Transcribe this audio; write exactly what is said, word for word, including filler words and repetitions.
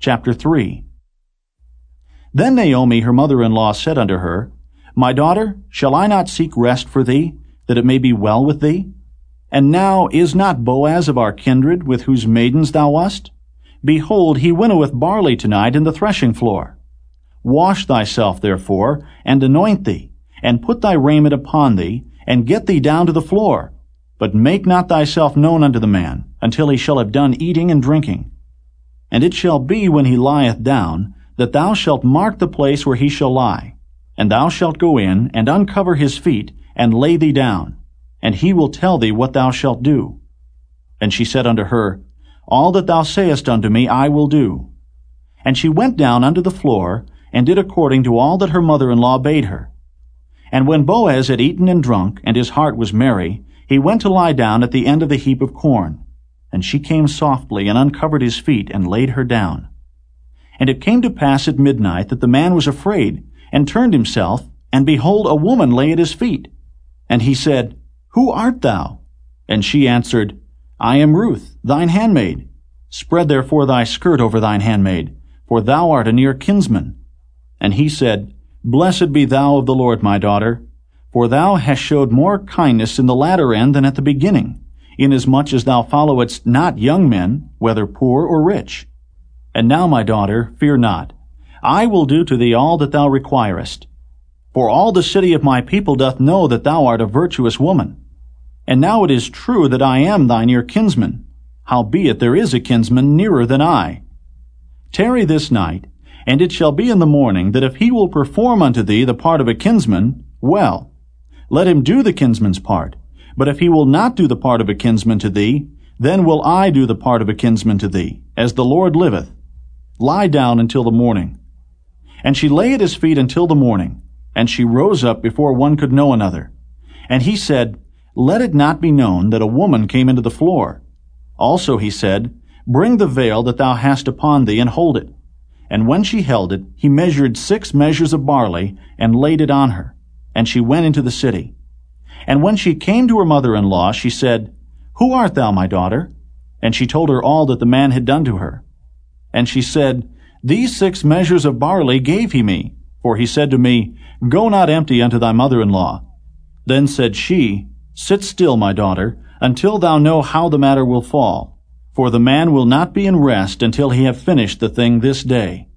Chapter three. Then Naomi her mother-in-law said unto her, My daughter, shall I not seek rest for thee, that it may be well with thee? And now is not Boaz of our kindred, with whose maidens thou wast? Behold, he winnoweth barley tonight in the threshing floor. Wash thyself therefore, and anoint thee, and put thy raiment upon thee, and get thee down to the floor. But make not thyself known unto the man, until he shall have done eating and drinking. And it shall be when he lieth down, that thou shalt mark the place where he shall lie. And thou shalt go in, and uncover his feet, and lay thee down. And he will tell thee what thou shalt do. And she said unto her, All that thou sayest unto me I will do. And she went down unto the floor, and did according to all that her mother-in-law bade her. And when Boaz had eaten and drunk, and his heart was merry, he went to lie down at the end of the heap of corn. And she came softly, and uncovered his feet, and laid her down. And it came to pass at midnight that the man was afraid, and turned himself, and behold, a woman lay at his feet. And he said, Who art thou? And she answered, I am Ruth, thine handmaid. Spread therefore thy skirt over thine handmaid, for thou art a near kinsman. And he said, Blessed be thou of the Lord, my daughter, for thou hast showed more kindness in the latter end than at the beginning, inasmuch as thou followedst not young men, whether poor or rich. And now, my daughter, fear not. I will do to thee all that thou requirest. For all the city of my people doth know that thou art a virtuous woman. And now it is true that I am thy near kinsman, howbeit there is a kinsman nearer than I. Tarry this night, and it shall be in the morning that if he will perform unto thee the part of a kinsman, well, let him do the kinsman's part. But if he will not do the part of a kinsman to thee, then will I do the part of a kinsman to thee, as the Lord liveth. Lie down until the morning. And she lay at his feet until the morning, and she rose up before one could know another. And he said, Let it not be known that a woman came into the floor. Also he said, Bring the veil that thou hast upon thee, and hold it. And when she held it, he measured six measures of barley, and laid it on her. And she went into the city. And when she came to her mother-in-law, she said, Who art thou, my daughter? And she told her all that the man had done to her. And she said, These six measures of barley gave he me. For he said to me, Go not empty unto thy mother-in-law. Then said she, Sit still, my daughter, until thou know how the matter will fall. For the man will not be in rest until he have finished the thing this day.